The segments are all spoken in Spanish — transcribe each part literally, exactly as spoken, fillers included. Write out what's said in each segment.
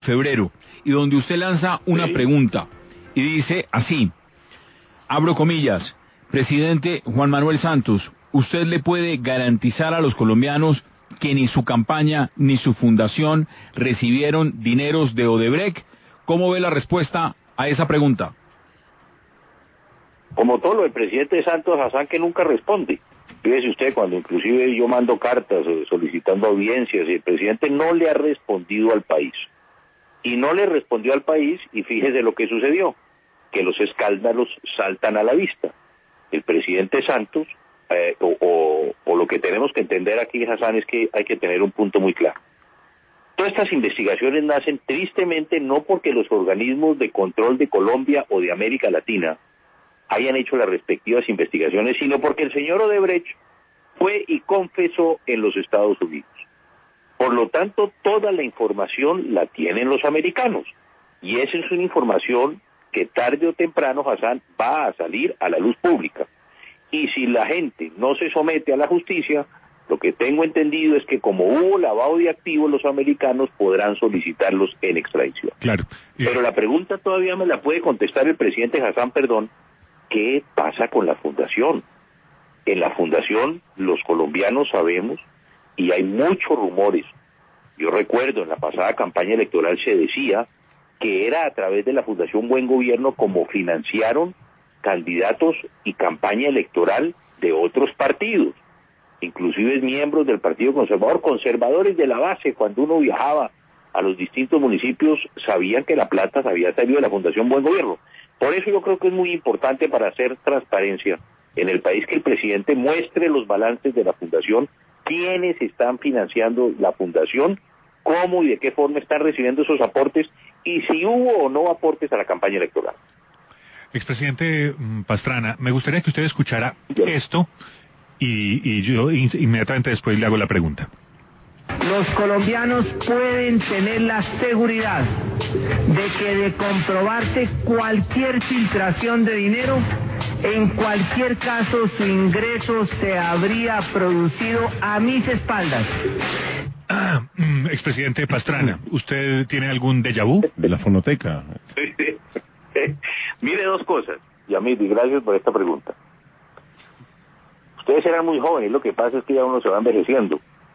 febrero, y donde usted lanza una Sí. pregunta y dice así, abro comillas, presidente Juan Manuel Santos, ¿usted le puede garantizar a los colombianos que ni su campaña ni su fundación recibieron dineros de Odebrecht? ¿Cómo ve la respuesta a esa pregunta? Como todo lo del presidente Santos Hassan, que nunca responde. Fíjese usted, cuando inclusive yo mando cartas eh, solicitando audiencias y el presidente no le ha respondido al país. Y no le respondió al país, y fíjese lo que sucedió, que los escándalos saltan a la vista. El presidente Santos, eh, o, o, o lo que tenemos que entender aquí, Hassan, es que hay que tener un punto muy claro. Todas estas investigaciones nacen tristemente no porque los organismos de control de Colombia o de América Latina hayan hecho las respectivas investigaciones, sino porque el señor Odebrecht fue y confesó en los Estados Unidos. Por lo tanto, toda la información la tienen los americanos. Y esa es una información que tarde o temprano, Hassan, va a salir a la luz pública. Y si la gente no se somete a la justicia, lo que tengo entendido es que como hubo lavado de activos, los americanos podrán solicitarlos en extradición. Claro. Eh, Pero la pregunta todavía me la puede contestar el presidente Hassan, perdón, ¿qué pasa con la fundación? En la fundación los colombianos sabemos, y hay muchos rumores. Yo recuerdo en la pasada campaña electoral se decía que era a través de la Fundación Buen Gobierno como financiaron candidatos y campaña electoral de otros partidos, inclusive miembros del Partido Conservador, conservadores de la base. Cuando uno viajaba a los distintos municipios sabían que la plata había salido de la Fundación Buen Gobierno. Por eso yo creo que es muy importante, para hacer transparencia en el país, que el presidente muestre los balances de la fundación, quiénes están financiando la fundación, cómo y de qué forma están recibiendo esos aportes, y si hubo o no aportes a la campaña electoral. Expresidente Pastrana, me gustaría que usted escuchara esto y, y yo inmediatamente después le hago la pregunta. Los colombianos pueden tener la seguridad de que, de comprobarse cualquier filtración de dinero, en cualquier caso su ingreso se habría producido a mis espaldas. Ah, expresidente Pastrana, ¿usted tiene algún déjà vu de la fonoteca? Mire, dos cosas, Yamid, y gracias por esta pregunta. Ustedes eran muy jóvenes, lo que pasa es que ya uno se va envejeciendo.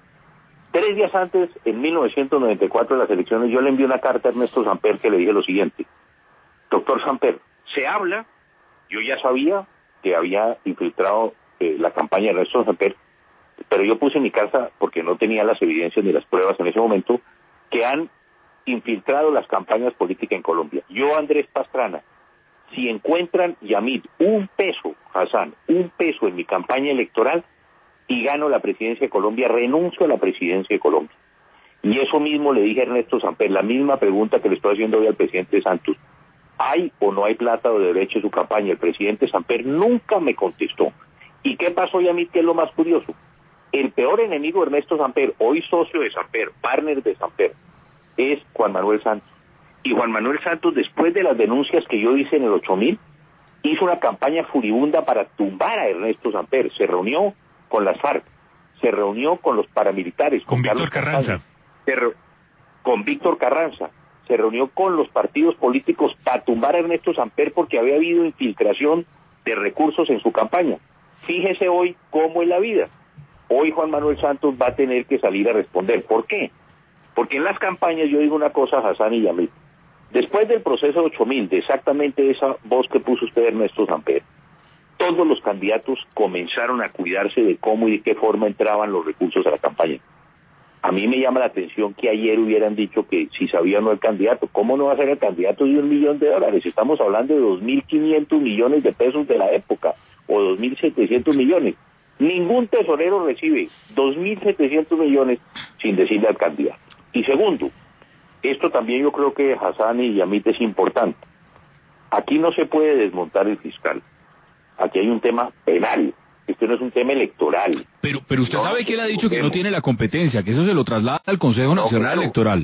Tres días antes, en mil novecientos noventa y cuatro, de las elecciones, yo le envié una carta a Ernesto Samper que le dije lo siguiente: doctor Samper, se habla, yo ya sabía que había infiltrado eh, la campaña de Ernesto Samper, pero yo puse en mi carta, porque no tenía las evidencias ni las pruebas en ese momento, que han infiltrado las campañas políticas en Colombia. Yo, Andrés Pastrana, si encuentran, Yamid, un peso, Hassan, un peso en mi campaña electoral, y gano la presidencia de Colombia, renuncio a la presidencia de Colombia. Y eso mismo le dije a Ernesto Samper, la misma pregunta que le estoy haciendo hoy al presidente Santos: ¿hay o no hay plata o derecho en su campaña? El presidente Samper nunca me contestó. ¿Y qué pasó, Yamid, que es lo más curioso? El peor enemigo de Ernesto Samper, hoy socio de Samper, partner de Samper, es Juan Manuel Santos. Y Juan Manuel Santos, después de las denuncias que yo hice en el ocho mil, hizo una campaña furibunda para tumbar a Ernesto Samper. Se reunió con las FARC, se reunió con los paramilitares, con, con Víctor Carlos Carranza, se re... con Víctor Carranza, se reunió con los partidos políticos para tumbar a Ernesto Samper porque había habido infiltración de recursos en su campaña. Fíjese hoy cómo es la vida. Hoy Juan Manuel Santos va a tener que salir a responder. ¿Por qué? Porque en las campañas, yo digo una cosa, Hassan y Yamid, después del proceso ocho mil, de exactamente esa voz que puso usted, Ernesto Samper, todos los candidatos comenzaron a cuidarse de cómo y de qué forma entraban los recursos a la campaña. A mí me llama la atención que ayer hubieran dicho que si sabía o no el candidato. ¿Cómo no va a ser el candidato de un millón de dólares? Estamos hablando de dos mil quinientos millones de pesos de la época, o dos mil setecientos millones. Ningún tesorero recibe dos mil setecientos millones sin decirle al candidato. Y segundo, esto también yo creo que, Hassan y Yamit, es importante. Aquí no se puede desmontar el fiscal. Aquí hay un tema penal. Esto no es un tema electoral. Pero, pero usted no, sabe no que él ha dicho que no tiene la competencia, que eso se lo traslada al Consejo no, Nacional claro. Electoral.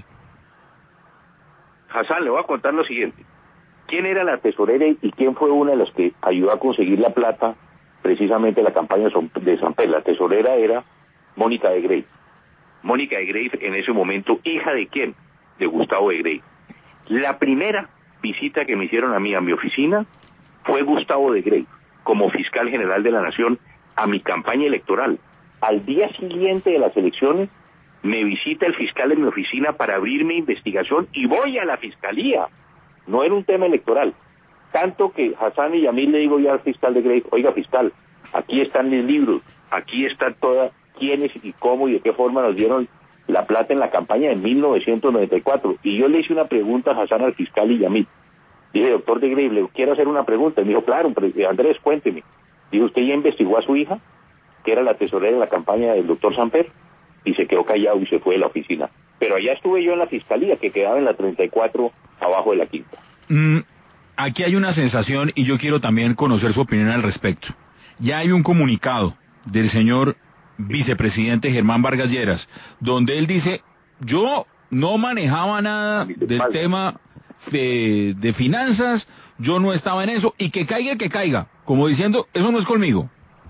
Hassan, le voy a contar lo siguiente. ¿Quién era la tesorera y quién fue una de las que ayudó a conseguir la plata precisamente la campaña de Samper? La tesorera era Mónica de Grey. Mónica de Grey, en ese momento, ¿hija de quién? de Gustavo de Grey. La primera visita que me hicieron a mí a mi oficina fue Gustavo de Grey, como fiscal general de la Nación, a mi campaña electoral. Al día siguiente de las elecciones, me visita el fiscal en mi oficina para abrirme investigación y voy a la fiscalía. No era un tema electoral. Tanto que Hassan y Yamil le digo ya al fiscal de Grey, oiga fiscal, aquí están mis libros, aquí está toda, quiénes y cómo y de qué forma nos dieron la plata en la campaña de mil novecientos noventa y cuatro. Y yo le hice una pregunta a Hassan, al fiscal y Yamil. Dije, doctor de Grey, le quiero hacer una pregunta. Y me dijo, claro, Andrés, cuénteme. Dijo, ¿usted ya investigó a su hija, que era la tesorera de la campaña del doctor Samper? Y se quedó callado y se fue de la oficina. Pero allá estuve yo en la fiscalía, que quedaba en la treinta y cuatro, abajo de la quinta. Mm, aquí hay una sensación y yo quiero también conocer su opinión al respecto. Ya hay un comunicado del señor vicepresidente Germán Vargas Lleras, donde él dice, yo no manejaba nada del tema de, de finanzas, yo no estaba en eso, y que caiga, que caiga, como diciendo, eso no es conmigo.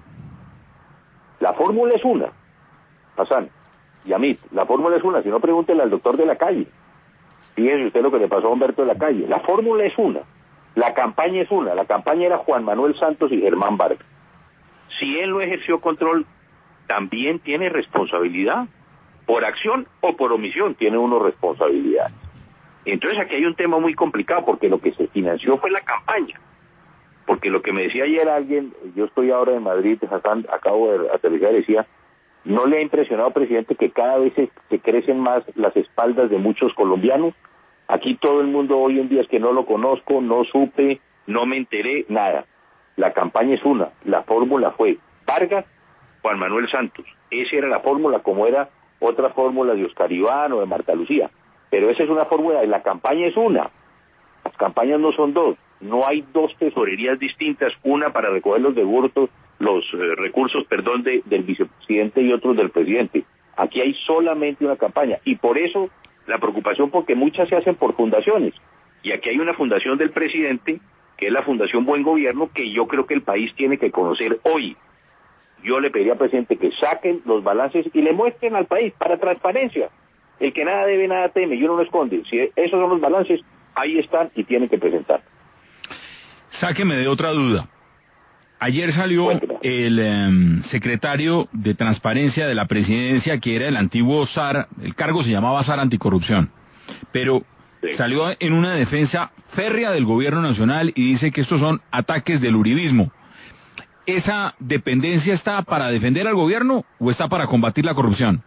La fórmula es una, Hassan, Yamit, la fórmula es una, si no pregúntele al doctor de la calle. Fíjese usted lo que le pasó a Humberto de la Calle. La fórmula es una, la campaña es una, la campaña era Juan Manuel Santos y Germán Vargas. Si él no ejerció control, también tiene responsabilidad. Por acción o por omisión tiene uno responsabilidad. Entonces aquí hay un tema muy complicado, porque lo que se financió fue la campaña. Porque lo que me decía ayer alguien, yo estoy ahora en Madrid, Hassan, acabo de aterrizar, decía, ¿no le ha impresionado, presidente, que cada vez se, se crecen más las espaldas de muchos colombianos? Aquí todo el mundo hoy en día es que no lo conozco, no supe, no me enteré, nada. La campaña es una, la fórmula fue Vargas, Juan Manuel Santos. Esa era la fórmula, como era otra fórmula de Oscar Iván o de Marta Lucía. Pero esa es una fórmula, y la campaña es una. Las campañas no son dos. No hay dos tesorerías distintas, una para recoger los devueltos, los eh, recursos, perdón, de, del vicepresidente y otros del presidente. Aquí hay solamente una campaña. Y por eso la preocupación, porque muchas se hacen por fundaciones. Y aquí hay una fundación del presidente, que es la Fundación Buen Gobierno, que yo creo que el país tiene que conocer hoy. Yo le pediría al presidente que saquen los balances y le muestren al país para transparencia. El que nada debe, nada teme, y uno no esconde. Si esos son los balances, ahí están y tienen que presentar. Sáqueme de otra duda. Ayer salió el eh, secretario de Transparencia de la Presidencia, que era el antiguo S A R, el cargo se llamaba S A R Anticorrupción, pero sí, salió en una defensa férrea del gobierno nacional y dice que estos son ataques del uribismo. ¿Esa dependencia está para defender al gobierno o está para combatir la corrupción?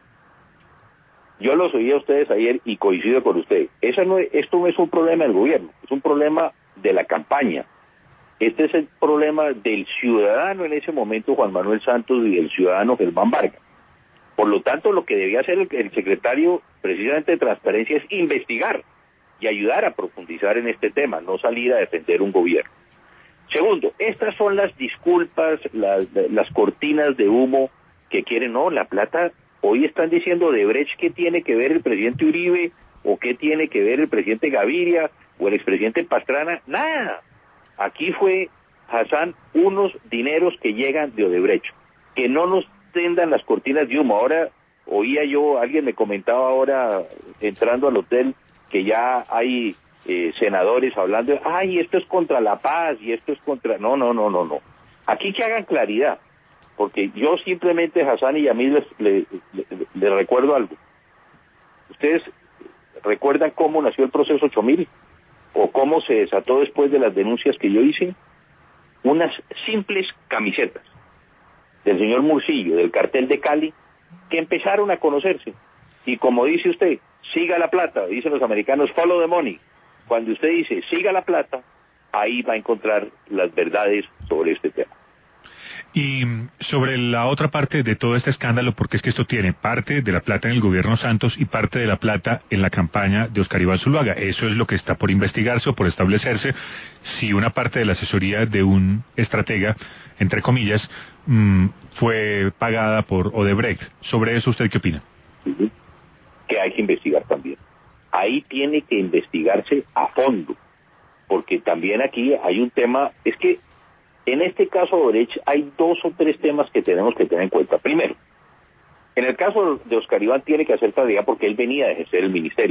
Yo los oí a ustedes ayer y coincido con usted. Eso no es, esto no es un problema del gobierno, es un problema de la campaña. Este es el problema del ciudadano en ese momento, Juan Manuel Santos, y del ciudadano Germán Vargas. Por lo tanto, lo que debía hacer el, el secretario precisamente de Transparencia es investigar y ayudar a profundizar en este tema, no salir a defender un gobierno. Segundo, estas son las disculpas, las, las cortinas de humo que quieren. No, la plata, hoy están diciendo de Brecht qué tiene que ver el presidente Uribe, o qué tiene que ver el presidente Gaviria, o el expresidente Pastrana, nada. Aquí fue, Hassan, unos dineros que llegan de Odebrecht, que no nos tendan las cortinas de humo. Ahora oía yo, alguien me comentaba ahora, entrando al hotel, que ya hay eh, senadores hablando de, ay, esto es contra la paz, y esto es contra... No, no, no, no, no. Aquí que hagan claridad, porque yo simplemente, Hassan y a mí les, les, les, les recuerdo algo. ¿Ustedes recuerdan cómo nació el proceso ocho mil? ¿O cómo se desató después de las denuncias que yo hice? Unas simples camisetas del señor Murcillo, del cartel de Cali, que empezaron a conocerse. Y como dice usted, siga la plata, dicen los americanos, follow the money. Cuando usted dice, siga la plata, ahí va a encontrar las verdades sobre este tema. Y sobre la otra parte de todo este escándalo, porque es que esto tiene parte de la plata en el gobierno Santos y parte de la plata en la campaña de Oscar Iván Zuluaga. Eso es lo que está por investigarse o por establecerse, si una parte de la asesoría de un estratega, entre comillas, mmm, fue pagada por Odebrecht. ¿Sobre eso usted qué opina? Uh-huh. Que hay que investigar también. Ahí tiene que investigarse a fondo, porque también aquí hay un tema, es que en este caso de Odebrecht hay dos o tres temas que tenemos que tener en cuenta. Primero, en el caso de Oscar Iván tiene que hacer claridad porque él venía de ejercer el ministerio, por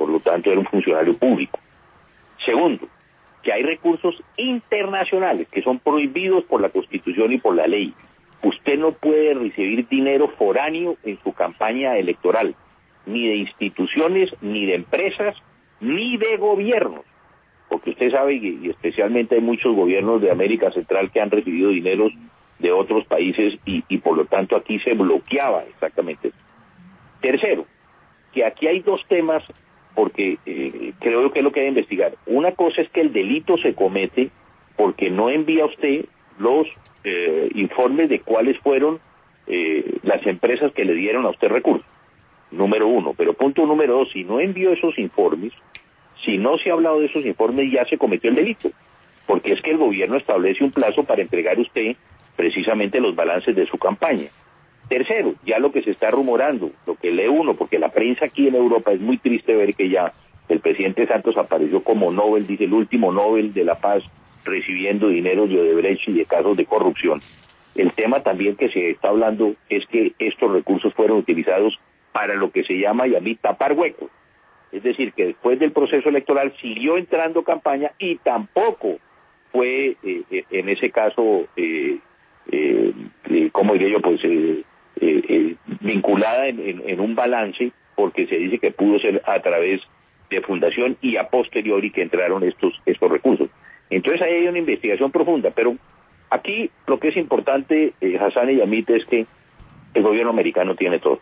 por lo tanto era un funcionario público. Segundo, que hay recursos internacionales que son prohibidos por la Constitución y por la ley. Usted no puede recibir dinero foráneo en su campaña electoral, ni de instituciones, ni de empresas, ni de gobiernos. Porque usted sabe, y especialmente hay muchos gobiernos de América Central que han recibido dineros de otros países y, y por lo tanto aquí se bloqueaba exactamente. Tercero, que aquí hay dos temas porque eh, creo que es lo que hay que investigar. Una cosa es que el delito se comete porque no envía usted los eh, informes de cuáles fueron eh, las empresas que le dieron a usted recursos. Número uno. Pero punto número dos, si no envió esos informes, si no se ha hablado de esos informes, ya se cometió el delito. Porque es que el gobierno establece un plazo para entregar usted precisamente los balances de su campaña. Tercero, ya lo que se está rumorando, lo que lee uno, porque la prensa aquí en Europa es muy triste ver que ya el presidente Santos apareció como Nobel, dice el último Nobel de la Paz, recibiendo dinero de Odebrecht y de casos de corrupción. El tema también que se está hablando es que estos recursos fueron utilizados para lo que se llama, y a mí, tapar huecos. Es decir, que después del proceso electoral siguió entrando campaña y tampoco fue, eh, en ese caso, eh, eh, eh, ¿cómo diré yo? Pues eh, eh, eh, vinculada en, en, en un balance, porque se dice que pudo ser a través de fundación y a posteriori que entraron estos, estos recursos. Entonces ahí hay una investigación profunda, pero aquí lo que es importante, eh, Hassan y Yamit, es que el gobierno americano tiene todo.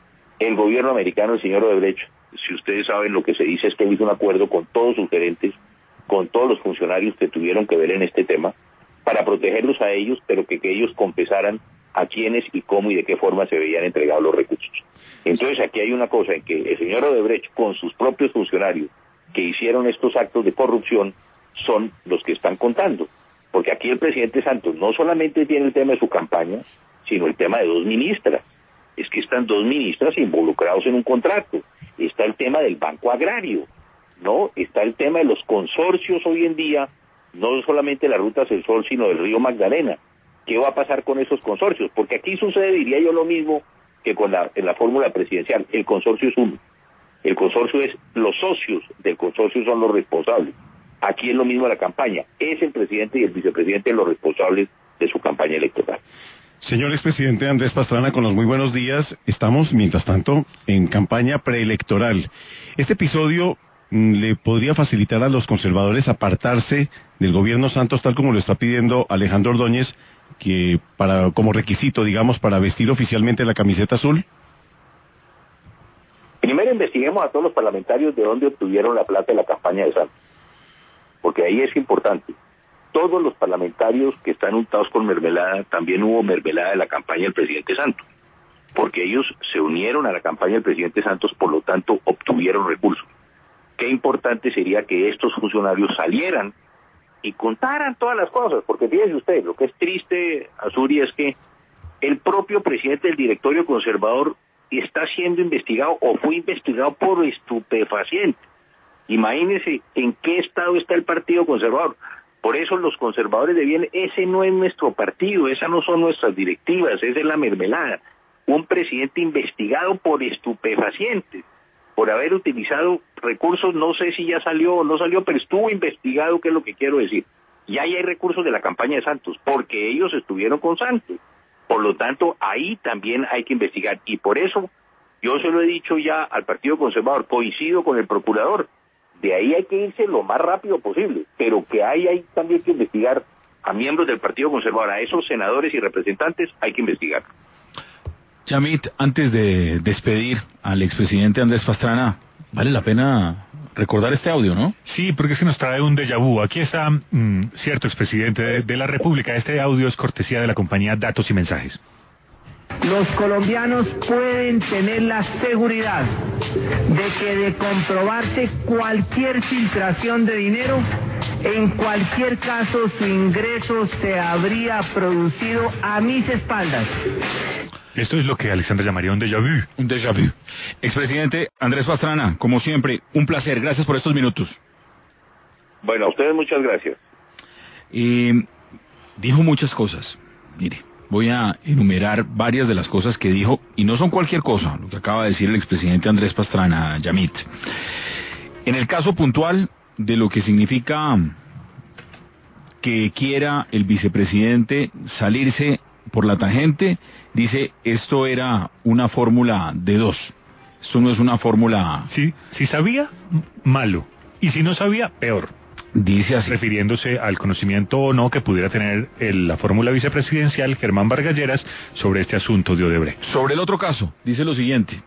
El gobierno americano, el señor Odebrecht, si ustedes saben, lo que se dice es que hizo un acuerdo con todos sus gerentes, con todos los funcionarios que tuvieron que ver en este tema, para protegerlos a ellos, pero que, que ellos confesaran a quiénes y cómo y de qué forma se veían entregados los recursos. Entonces aquí hay una cosa en que el señor Odebrecht, con sus propios funcionarios que hicieron estos actos de corrupción, son los que están contando. Porque aquí el presidente Santos no solamente tiene el tema de su campaña, sino el tema de dos ministras. Es que están dos ministras involucrados en un contrato. Está el tema del Banco Agrario, ¿no? Está el tema de los consorcios hoy en día, no solamente la Ruta del Sol, sino del Río Magdalena. ¿Qué va a pasar con esos consorcios? Porque aquí sucede, diría yo, lo mismo que con la, en la fórmula presidencial. El consorcio es uno. El consorcio es, los socios del consorcio son los responsables. Aquí es lo mismo la campaña. Es el presidente y el vicepresidente los responsables de su campaña electoral. Señor expresidente Andrés Pastrana, con los muy buenos días. Estamos, mientras tanto, en campaña preelectoral. Este episodio mmm, le podría facilitar a los conservadores apartarse del gobierno Santos, tal como lo está pidiendo Alejandro Ordóñez, que para como requisito, digamos, para vestir oficialmente la camiseta azul. Primero investiguemos a todos los parlamentarios de dónde obtuvieron la plata de la campaña de Santos, porque ahí es importante. Todos los parlamentarios que están untados con mermelada, también hubo mermelada de la campaña del presidente Santos, porque ellos se unieron a la campaña del presidente Santos, por lo tanto obtuvieron recursos. Qué importante sería que estos funcionarios salieran y contaran todas las cosas, porque fíjese usted, lo que es triste, Azuri, es que el propio presidente del directorio conservador está siendo investigado o fue investigado por estupefacientes. Imagínense en qué estado está el Partido Conservador. Por eso los conservadores de bien, ese no es nuestro partido, esas no son nuestras directivas, esa es la mermelada. Un presidente investigado por estupefacientes, por haber utilizado recursos, no sé si ya salió o no salió, pero estuvo investigado, que es lo que quiero decir. Y ahí hay recursos de la campaña de Santos, porque ellos estuvieron con Santos. Por lo tanto, ahí también hay que investigar. Y por eso, yo se lo he dicho ya al Partido Conservador, coincido con el procurador, de ahí hay que irse lo más rápido posible, pero que ahí hay también que investigar a miembros del Partido Conservador, a esos senadores y representantes, hay que investigar. Yamit, antes de despedir al expresidente Andrés Pastrana, vale la pena recordar este audio, ¿no? Sí, porque es que nos trae un déjà vu. Aquí está, mmm, cierto expresidente de, de la República. Este audio es cortesía de la compañía Datos y Mensajes. Los colombianos pueden tener la seguridad de que de comprobarse cualquier filtración de dinero, en cualquier caso su ingreso se habría producido a mis espaldas. Esto es lo que Alexandra llamaría un déjà vu. Un déjà vu. Expresidente Andrés Pastrana, como siempre, un placer. Gracias por estos minutos. Bueno, a ustedes muchas gracias. Eh, dijo muchas cosas. Mire, voy a enumerar varias de las cosas que dijo, y no son cualquier cosa, lo que acaba de decir el expresidente Andrés Pastrana, Yamit. En el caso puntual de lo que significa que quiera el vicepresidente salirse por la tangente, dice, esto era una fórmula de dos. Esto no es una fórmula... Sí, si sabía, malo. Y si no sabía, peor. Dice así. Refiriéndose al conocimiento o no que pudiera tener el, la fórmula vicepresidencial Germán Vargas Lleras sobre este asunto de Odebrecht. Sobre el otro caso, dice lo siguiente.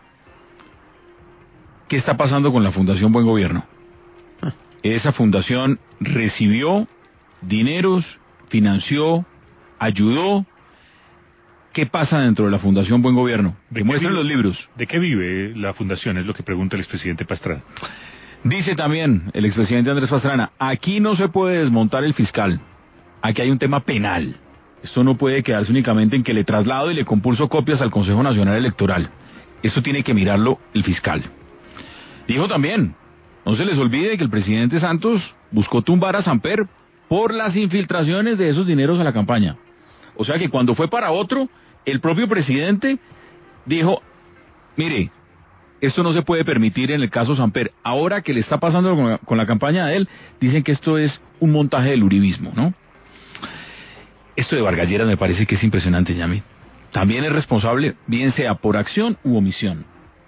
¿Qué está pasando con la Fundación Buen Gobierno? Esa fundación recibió dineros, financió, ayudó. ¿Qué pasa dentro de la Fundación Buen Gobierno? Demuestren los libros. ¿De qué vive la fundación? Es lo que pregunta el expresidente Pastrana. Dice también el expresidente Andrés Pastrana, aquí no se puede desmontar el fiscal. Aquí hay un tema penal. Esto no puede quedarse únicamente en que le traslado y le compulso copias al Consejo Nacional Electoral. Esto tiene que mirarlo el fiscal. Dijo también, no se les olvide que el presidente Santos buscó tumbar a Samper por las infiltraciones de esos dineros a la campaña. O sea que cuando fue para otro, el propio presidente dijo, mire, esto no se puede permitir en el caso Samper. Ahora que le está pasando con la, con la campaña de él, dicen que esto es un montaje del uribismo, ¿no? Esto de Vargas Lleras me parece que es impresionante, Yami. También es responsable, bien sea por acción u omisión.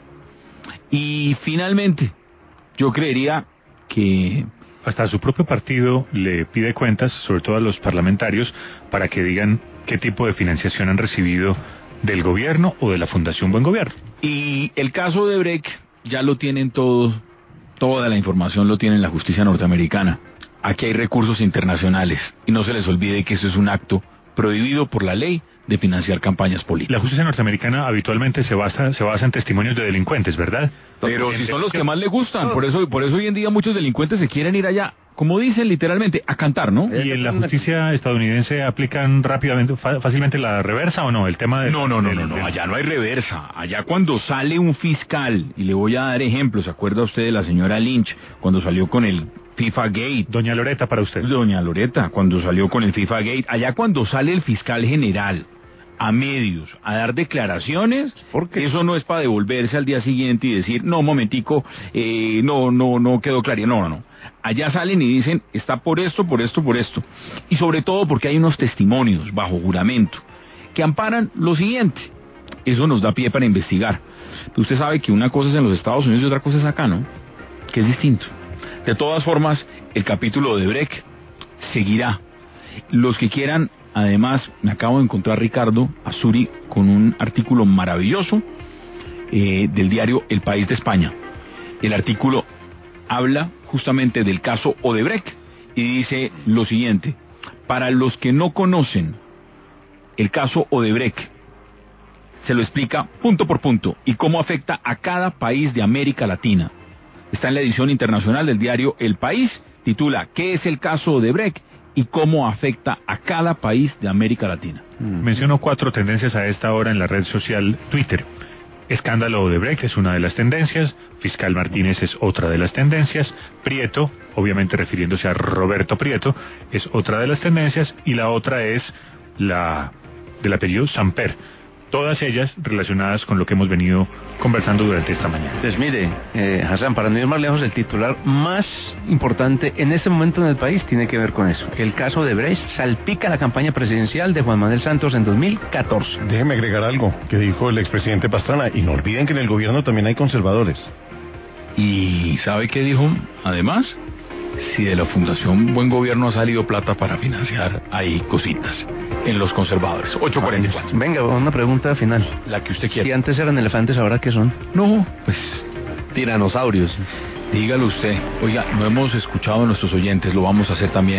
Y finalmente, yo creería que... Hasta su propio partido le pide cuentas, sobre todo a los parlamentarios, para que digan qué tipo de financiación han recibido del gobierno o de la Fundación Buen Gobierno. Y el caso de Brecht ya lo tienen todo, toda la información lo tiene la justicia norteamericana. Aquí hay recursos internacionales y no se les olvide que eso es un acto prohibido por la ley de financiar campañas políticas. La justicia norteamericana habitualmente se basa, se basa en testimonios de delincuentes, ¿verdad? Pero si son los que más le gustan, por eso, por eso hoy en día muchos delincuentes se quieren ir allá, como dicen literalmente, a cantar, ¿no? ¿Y en la justicia estadounidense aplican rápidamente, fácilmente la reversa o no? El tema de... No, no, no, no, no, allá no hay reversa. Allá cuando sale un fiscal, y le voy a dar ejemplos, ¿se acuerda usted de la señora Lynch, cuando salió con el FIFA Gate? Doña Loreta, para usted. Doña Loreta, cuando salió con el FIFA Gate, allá cuando sale el fiscal general a medios a dar declaraciones, porque eso no es para devolverse al día siguiente y decir, no, momentico, eh, no, no, no quedó claro. No, no, no. Allá salen y dicen, está por esto, por esto, por esto. Y sobre todo porque hay unos testimonios bajo juramento que amparan lo siguiente. Eso nos da pie para investigar. Pero usted sabe que una cosa es en los Estados Unidos y otra cosa es acá, ¿no? Que es distinto. De todas formas, el capítulo de Brecht seguirá. Los que quieran, además, me acabo de encontrar Ricardo Azuri con un artículo maravilloso eh, del diario El País de España. El artículo habla justamente del caso Odebrecht y dice lo siguiente: para los que no conocen el caso Odebrecht, se lo explica punto por punto y cómo afecta a cada país de América Latina. Está en la edición internacional del diario El País, titula ¿qué es el caso Odebrecht y cómo afecta a cada país de América Latina? Mm. Menciono cuatro tendencias a esta hora en la red social Twitter. Escándalo Odebrecht es una de las tendencias, Fiscal Martínez es otra de las tendencias, Prieto, obviamente refiriéndose a Roberto Prieto, es otra de las tendencias, y la otra es la del apellido Samper. Todas ellas relacionadas con lo que hemos venido conversando durante esta mañana. Pues mire, eh, Hassan, para no ir más lejos, el titular más importante en este momento en el país tiene que ver con eso. El caso de Brecht salpica la campaña presidencial de Juan Manuel Santos en dos mil catorce. Déjeme agregar algo que dijo el expresidente Pastrana, y no olviden que en el gobierno también hay conservadores. ¿Y sabe qué dijo? Además, si de la Fundación Buen Gobierno ha salido plata para financiar, hay cositas en los conservadores. ocho cuarenta y cuatro. Venga, una pregunta final. La que usted quiera. Si antes eran elefantes, ¿ahora qué son? No, pues tiranosaurios. Dígalo usted. Oiga, no hemos escuchado a nuestros oyentes, lo vamos a hacer también.